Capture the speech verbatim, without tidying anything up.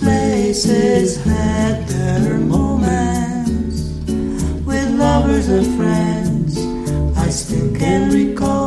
places had their moments with lovers and friends. I still can recall